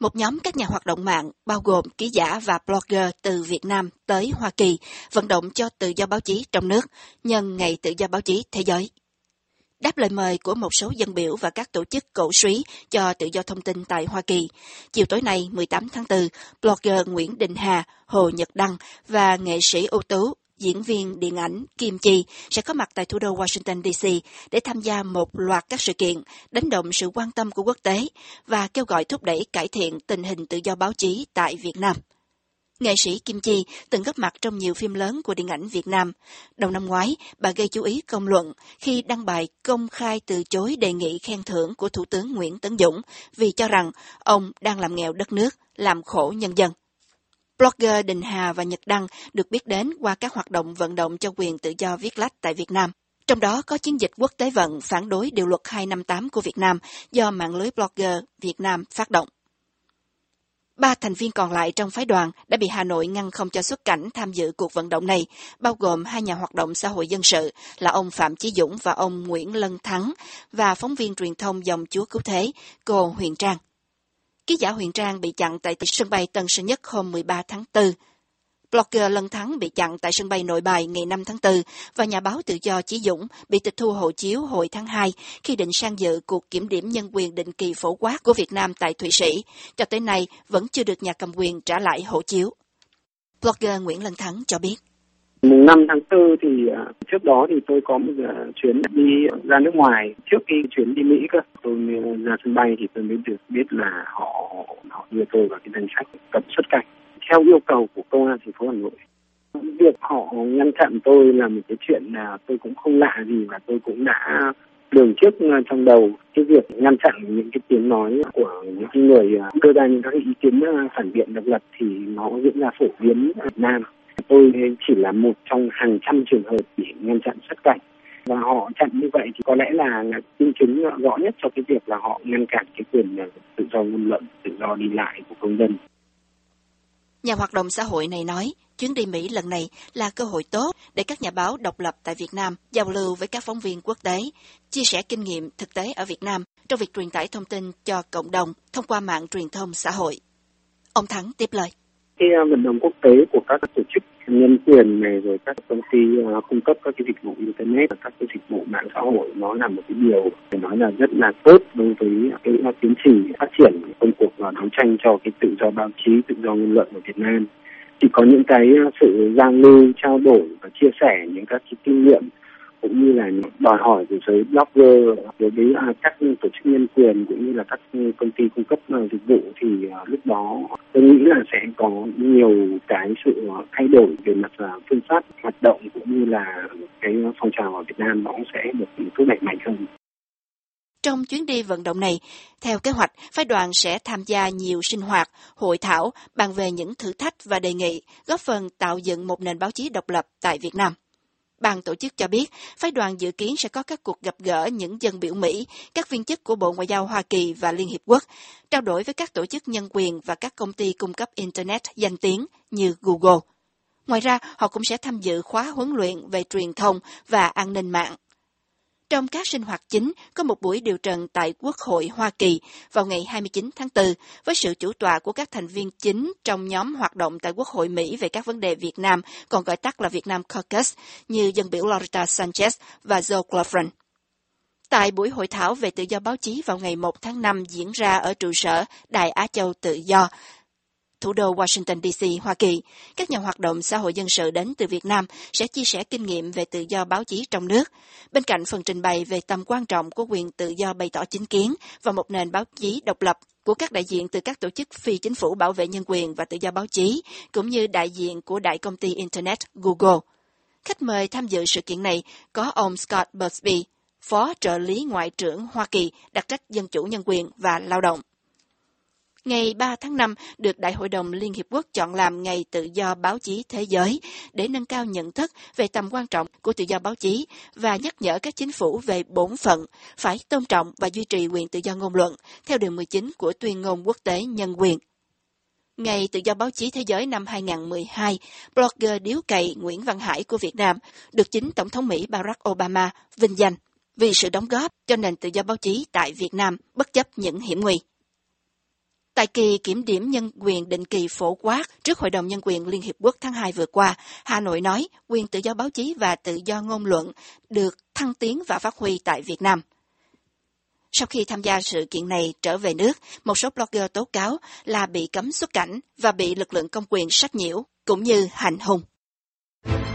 Một nhóm các nhà hoạt động mạng, bao gồm ký giả và blogger từ Việt Nam tới Hoa Kỳ, vận động cho tự do báo chí trong nước, nhân Ngày Tự do Báo chí Thế giới. Đáp lời mời của một số dân biểu và các tổ chức cổ súy cho tự do thông tin tại Hoa Kỳ, chiều tối nay 18 tháng 4, blogger Nguyễn Đình Hà, Hồ Nhật Đăng và nghệ sĩ ưu tú, diễn viên điện ảnh Kim Chi sẽ có mặt tại thủ đô Washington DC để tham gia một loạt các sự kiện đánh động sự quan tâm của quốc tế và kêu gọi thúc đẩy cải thiện tình hình tự do báo chí tại Việt Nam. Nghệ sĩ Kim Chi từng góp mặt trong nhiều phim lớn của điện ảnh Việt Nam. Đầu năm ngoái, bà gây chú ý công luận khi đăng bài công khai từ chối đề nghị khen thưởng của Thủ tướng Nguyễn Tấn Dũng vì cho rằng ông đang làm nghèo đất nước, làm khổ nhân dân. Blogger Đình Hà và Nhật Đăng được biết đến qua các hoạt động vận động cho quyền tự do viết lách tại Việt Nam. Trong đó có chiến dịch quốc tế vận phản đối điều luật 258 của Việt Nam do mạng lưới blogger Việt Nam phát động. 3 thành viên còn lại trong phái đoàn đã bị Hà Nội ngăn không cho xuất cảnh tham dự cuộc vận động này, bao gồm 2 nhà hoạt động xã hội dân sự là ông Phạm Chí Dũng và ông Nguyễn Lân Thắng, và phóng viên truyền thông dòng Chúa Cứu Thế, cô Huyền Trang. Ký giả Huyền Trang bị chặn tại sân bay Tân Sơn Nhất hôm 13 tháng 4. Blogger Lân Thắng bị chặn tại sân bay Nội Bài ngày 5 tháng 4 và nhà báo tự do Chí Dũng bị tịch thu hộ chiếu hồi tháng 2 khi định sang dự cuộc kiểm điểm nhân quyền định kỳ phổ quát của Việt Nam tại Thụy Sĩ. Cho tới nay vẫn chưa được nhà cầm quyền trả lại hộ chiếu. Blogger Nguyễn Lân Thắng cho biết. Mùng 5 tháng 4 thì trước đó thì tôi có một chuyến đi ra nước ngoài. Trước khi chuyến đi Mỹ cơ, tôi ra sân bay thì tôi mới được biết là họ đưa tôi vào cái danh sách cấm xuất cảnh theo yêu cầu của công an thành phố Hà Nội. Việc họ ngăn chặn tôi là một cái chuyện là tôi cũng không lạ gì, và tôi cũng đã lường trước trong đầu cái việc ngăn chặn những cái tiếng nói của những người đưa ra những các ý kiến phản biện độc lập thì nó diễn ra phổ biến ở Việt Nam. Tôi chỉ là một trong hàng trăm trường hợp bị ngăn chặn xuất cảnh, và họ chặn như vậy thì có lẽ là minh chứng rõ nhất cho cái việc là họ ngăn cản cái quyền tự do ngôn luận, tự do đi lại của công dân. Nhà hoạt động xã hội này nói, chuyến đi Mỹ lần này là cơ hội tốt để các nhà báo độc lập tại Việt Nam giao lưu với các phóng viên quốc tế, chia sẻ kinh nghiệm thực tế ở Việt Nam trong việc truyền tải thông tin cho cộng đồng thông qua mạng truyền thông xã hội. Ông Thắng tiếp lời. Cái vận động quốc tế của các tổ chức nhân quyền này, rồi các công ty cung cấp các cái dịch vụ internet và các cái dịch vụ mạng xã hội, nó là một cái điều phải nói là rất là tốt đối với cái tiến trình phát triển công cuộc và đấu tranh cho cái tự do báo chí, tự do ngôn luận ở Việt Nam. Chỉ có những cái sự giao lưu, trao đổi và chia sẻ những các cái kinh nghiệm cũng như là đòi hỏi của giới blogger đối với các tổ chức nhân quyền cũng như là các công ty cung cấp dịch vụ, thì lúc đó tôi nghĩ là sẽ có nhiều cái sự thay đổi về mặt phương pháp hoạt động cũng như là cái phong trào ở Việt Nam nó cũng sẽ được thúc đẩy mạnh hơn. Trong chuyến đi vận động này, theo kế hoạch, phái đoàn sẽ tham gia nhiều sinh hoạt, hội thảo, bàn về những thử thách và đề nghị, góp phần tạo dựng một nền báo chí độc lập tại Việt Nam. Ban tổ chức cho biết, phái đoàn dự kiến sẽ có các cuộc gặp gỡ những dân biểu Mỹ, các viên chức của Bộ Ngoại giao Hoa Kỳ và Liên Hiệp Quốc, trao đổi với các tổ chức nhân quyền và các công ty cung cấp Internet danh tiếng như Google. Ngoài ra, họ cũng sẽ tham dự khóa huấn luyện về truyền thông và an ninh mạng. Trong các sinh hoạt chính, có một buổi điều trần tại Quốc hội Hoa Kỳ vào ngày 29 tháng 4 với sự chủ tọa của các thành viên chính trong nhóm hoạt động tại Quốc hội Mỹ về các vấn đề Việt Nam, còn gọi tắt là Việt Nam Caucus, như dân biểu Loretta Sanchez và Joe Cloughren. Tại buổi hội thảo về tự do báo chí vào ngày 1 tháng 5 diễn ra ở trụ sở Đài Á Châu Tự Do, thủ đô Washington DC, Hoa Kỳ, các nhà hoạt động xã hội dân sự đến từ Việt Nam sẽ chia sẻ kinh nghiệm về tự do báo chí trong nước. Bên cạnh phần trình bày về tầm quan trọng của quyền tự do bày tỏ chính kiến và một nền báo chí độc lập của các đại diện từ các tổ chức phi chính phủ bảo vệ nhân quyền và tự do báo chí, cũng như đại diện của đại công ty Internet Google. Khách mời tham dự sự kiện này có ông Scott Busby, Phó trợ lý Ngoại trưởng Hoa Kỳ đặc trách Dân chủ nhân quyền và lao động. Ngày 3 tháng 5 được Đại hội đồng Liên Hiệp Quốc chọn làm Ngày Tự do Báo chí Thế giới để nâng cao nhận thức về tầm quan trọng của tự do báo chí và nhắc nhở các chính phủ về bổn phận phải tôn trọng và duy trì quyền tự do ngôn luận theo điều 19 của Tuyên ngôn Quốc tế Nhân quyền. Ngày Tự do Báo chí Thế giới năm 2012, blogger điếu cày Nguyễn Văn Hải của Việt Nam được chính Tổng thống Mỹ Barack Obama vinh danh vì sự đóng góp cho nền tự do báo chí tại Việt Nam bất chấp những hiểm nguy. Tại kỳ kiểm điểm nhân quyền định kỳ phổ quát trước Hội đồng Nhân quyền Liên Hiệp Quốc tháng 2 vừa qua, Hà Nội nói quyền tự do báo chí và tự do ngôn luận được thăng tiến và phát huy tại Việt Nam. Sau khi tham gia sự kiện này trở về nước, một số blogger tố cáo là bị cấm xuất cảnh và bị lực lượng công quyền sách nhiễu, cũng như hành hung.